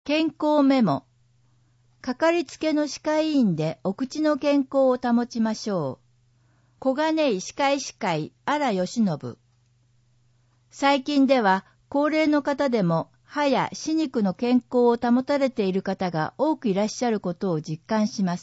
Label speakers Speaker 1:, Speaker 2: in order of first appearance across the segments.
Speaker 1: 健康メモ。かかりつけの歯科医院でお口の健康を保ちましょう。小金井歯科医師会荒義信。最近では高齢の方でも歯や歯肉の健康を保たれている方が多くいらっしゃることを実感します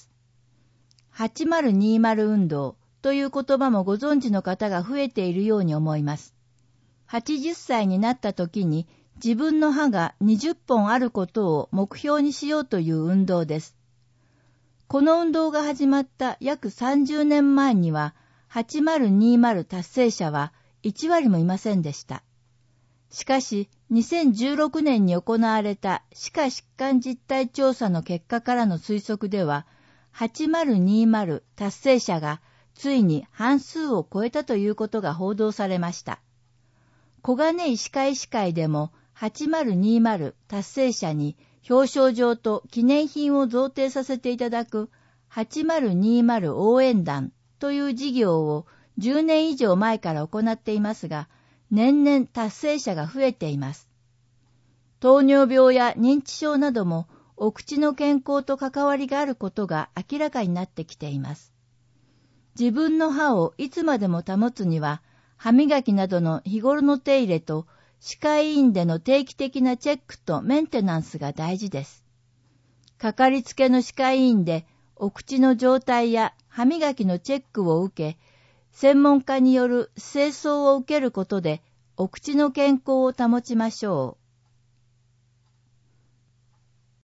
Speaker 1: 。8020運動という言葉もご存知の方が増えているように思います。80歳になった時に自分の歯が20本あることを目標にしようという運動です。この運動が始まった約30年前には8020達成者は1割もいませんでした。しかし2016年に行われた歯科疾患実態調査の結果からの推測では8020達成者がついに半数を超えたということが報道されました。小金井歯科医師会でも8020達成者に表彰状と記念品を贈呈させていただく8020応援団という事業を10年以上前から行っていますが、年々達成者が増えています。糖尿病や認知症などもお口の健康と関わりがあることが明らかになってきています。自分の歯をいつまでも保つには、歯磨きなどの日頃の手入れと歯科医院での定期的なチェックとメンテナンスが大事です。かかりつけの歯科医院でお口の状態や歯磨きのチェックを受け、専門家による清掃を受けることでお口の健康を保ちましょう。